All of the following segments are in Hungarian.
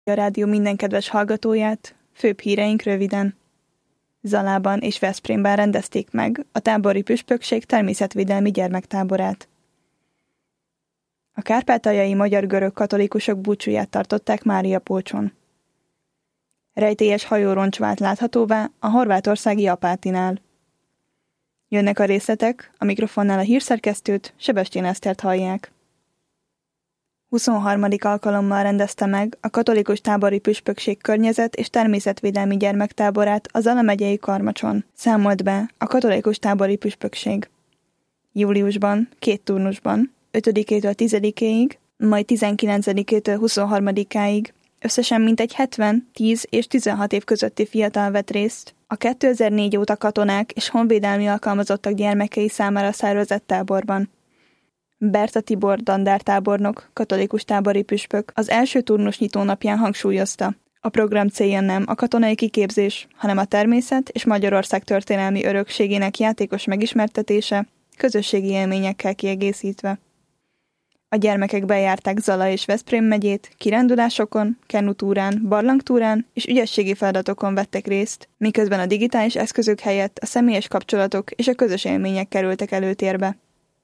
A rádió minden kedves hallgatóját, főbb híreink röviden. Zalában és Veszprémben rendezték meg a tábori püspökség természetvédelmi gyermektáborát. A kárpátaljai magyar-görög katolikusok búcsúját tartották Máriapolcson. Rejtélyes hajóroncs vált láthatóvá a horvátországi Apátinál. Jönnek a részletek, a mikrofonnál a hírszerkesztőt, Sebestyén Esztert hallják. 23. alkalommal rendezte meg a katolikus tábori püspökség környezet- és természetvédelmi gyermektáborát a Zala megyei Karmacson, számolt be a katolikus tábori püspökség. Júliusban 2 turnusban, 5-től 10-ig, majd 19-től 23-áig összesen mintegy 70, 10 és 16 év közötti fiatal vett részt a 2004 óta katonák és honvédelmi alkalmazottak gyermekei számára szervezett táborban. Berta Tibor dandártábornok, katolikus tábori püspök az első turnus nyitónapján hangsúlyozta, a program célja nem a katonai kiképzés, hanem a természet és Magyarország történelmi örökségének játékos megismertetése, közösségi élményekkel kiegészítve. A gyermekek bejárták Zala és Veszprém megyét, kirándulásokon, kenutúrán, barlangtúrán és ügyességi feladatokon vettek részt, miközben a digitális eszközök helyett a személyes kapcsolatok és a közös élmények kerültek előtérbe.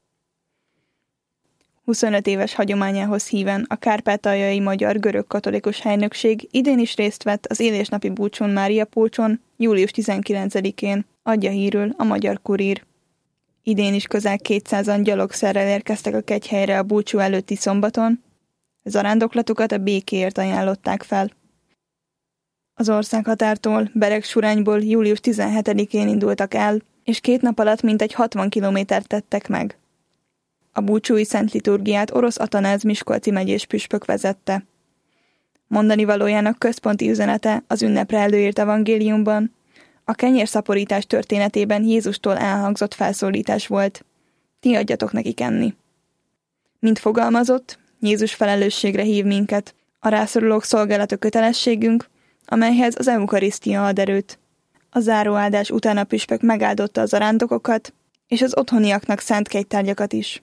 25 éves hagyományához híven a kárpátaljai magyar-görög katolikus helynökség idén is részt vett az élésnapi búcsún Máriapolcson, július 19-én, adja hírül a Magyar Kurír. Idén is közel 200-an gyalogszerrel érkeztek a kegyhelyre a búcsú előtti szombaton, zarándoklatukat a békéért ajánlották fel. Az országhatártól, Beregsurányból július 17-én indultak el, és 2 nap alatt mintegy 60 kilométert tettek meg. A búcsúi szent liturgiát Orosz Atanáz miskolci megyés püspök vezette. Mondani valójának központi üzenete az ünnepre előírt evangéliumban, a kenyérszaporítás történetében Jézustól elhangzott felszólítás volt. Ti adjatok nekik enni. Mint fogalmazott, Jézus felelősségre hív minket, a rászorulók szolgálata kötelességünk, amelyhez az eukarisztia ad erőt. A záróáldás után a püspök megáldotta az zarándokokat, és az otthoniaknak szánt kegytárgyakat is.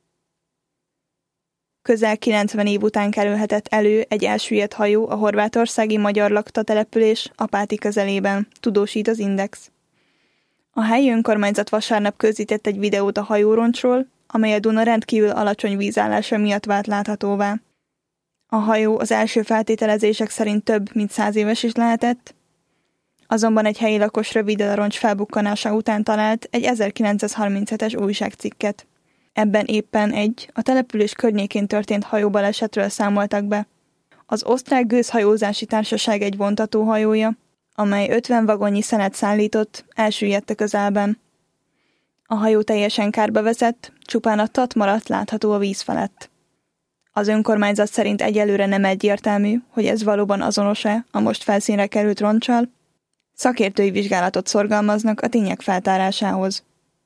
Közel 90 év után kerülhetett elő egy elsüllyedt hajó a horvátországi magyar lakta település Apáti közelében, tudósít az Index. A helyi önkormányzat vasárnap közzített egy videót a hajóroncsról, amely a Duna rendkívül alacsony vízállása miatt vált láthatóvá. A hajó az első feltételezések szerint több mint 100 éves is lehetett, azonban egy helyi lakos röviddel a roncs felbukkanása után talált egy 1937-es újságcikket. Ebben éppen egy a település környékén történt hajóbalesetről számoltak be. Az osztrák gőzhajózási társaság egy vontatóhajója, amely 50 vagonnyi szenet szállított, elsüllyedt a közelben. A hajó teljesen kárba veszett, csupán a tat maradt látható a víz felett. Az önkormányzat szerint egyelőre nem egyértelmű, hogy ez valóban azonos-e a most felszínre került roncsal. Szakértői vizsgálatot szorgalmaznak a tények feltárásához.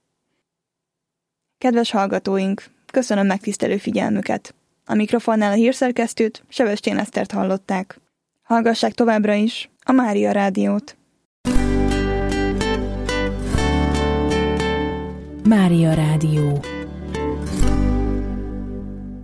Kedves hallgatóink, köszönöm megtisztelő figyelmüket. A mikrofonnál a hírszerkesztőt, Sebestyén Esztert hallották. Hallgassák továbbra is a Mária Rádiót. Mária Rádió.